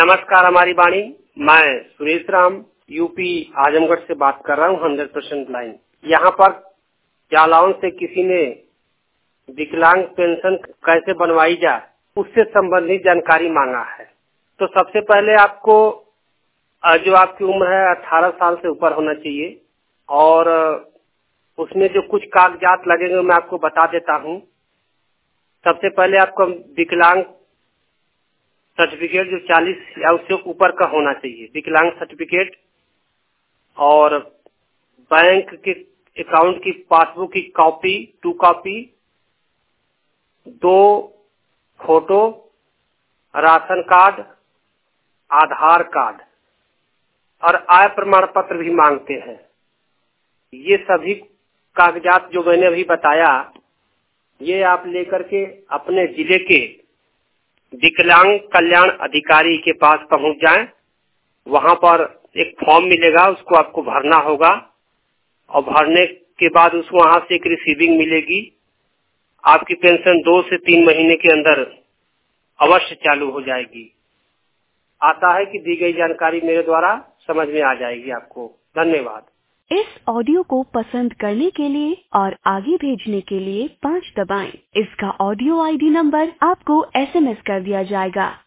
नमस्कार, हमारी वाणी। मैं सुरेश राम यूपी आजमगढ़ से बात कर रहा हूँ 100% लाइन। यहाँ पर जालौन से किसी ने विकलांग पेंशन कैसे बनवाई जाए उससे संबंधित जानकारी मांगा है। तो सबसे पहले आपको जो आपकी उम्र है 18 साल से ऊपर होना चाहिए और उसमें जो कुछ कागजात लगेंगे मैं आपको बता देता हूँ। सबसे पहले आपको विकलांग सर्टिफिकेट जो 40 या उससे ऊपर का होना चाहिए, विकलांग सर्टिफिकेट, और बैंक के अकाउंट की पासबुक की copy 2 copy, 2 photo, ration card, Aadhaar card और आय प्रमाण पत्र भी मांगते हैं। ये सभी कागजात जो मैंने अभी बताया ये आप लेकर के अपने जिले के विकलांग कल्याण अधिकारी के पास पहुंच जाएं। वहां पर एक फॉर्म मिलेगा, उसको आपको भरना होगा और भरने के बाद उसको वहां से एक रिसीविंग मिलेगी। आपकी पेंशन 2 से 3 महीने के अंदर अवश्य चालू हो जाएगी। आशा है कि दी गई जानकारी मेरे द्वारा समझ में आ जाएगी आपको। धन्यवाद। इस ऑडियो को पसंद करने के लिए और आगे भेजने के लिए 5 दबाएं। इसका ऑडियो आईडी नंबर आपको SMS कर दिया जाएगा।